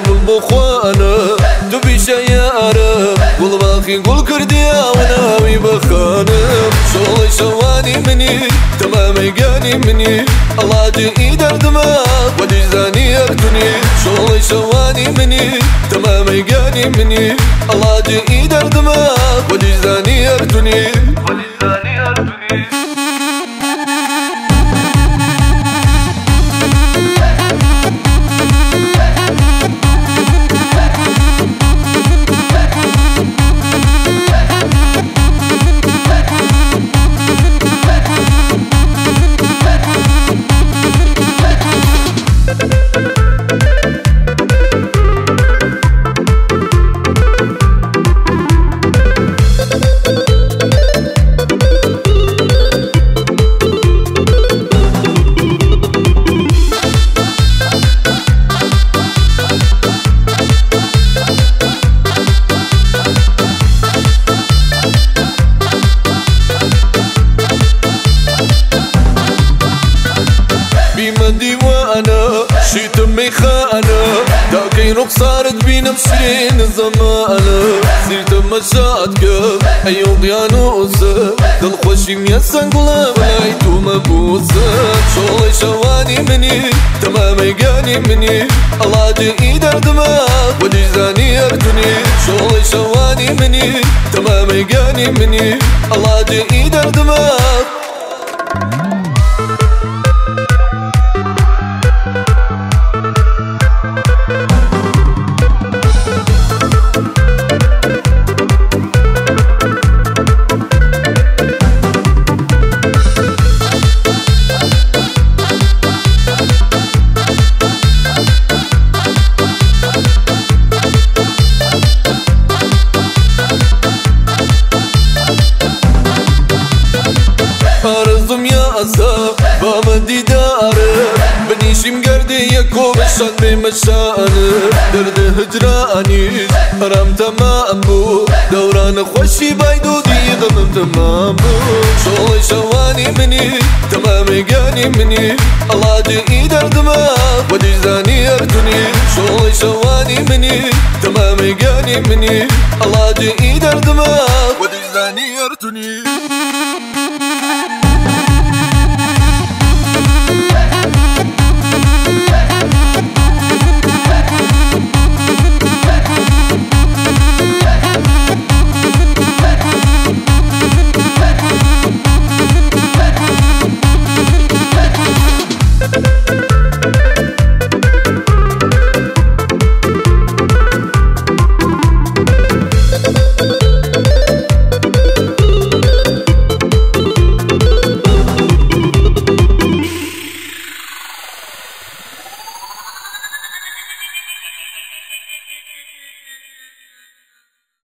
قول بخوانا دبي شيارة قول باخي قول كرديا وناوي بخانم شغلي شواني مني تمام يقاني مني الله جئي دردما وجزاني يركني شغلي شواني مني تمام يقاني مني الله جئي دردما وجزاني يركني ديوانا شيت امي خانه داكي رخصارت بينا بشرين الزمانه سيرت مشاتك ايو غيانوسه دل خوشي ميسان قلب لايتو مبوسه شغلي شواني مني تمام يقاني مني الله جئي دردما وجزاني يركني شغلي شواني مني تمام يقاني مني الله جئي دردما أرزم يا أسف بامدي داره بنيشي مقردي يكو بشان بمشانه درد هجراني رام تمام بو دوران خوشي بايدو دي غمم تمام بو شغلي شواني مني تمام يقاني مني الله جئي دردما وجزاني يركني شغلي شواني مني تمام يقاني مني الله جئي دردما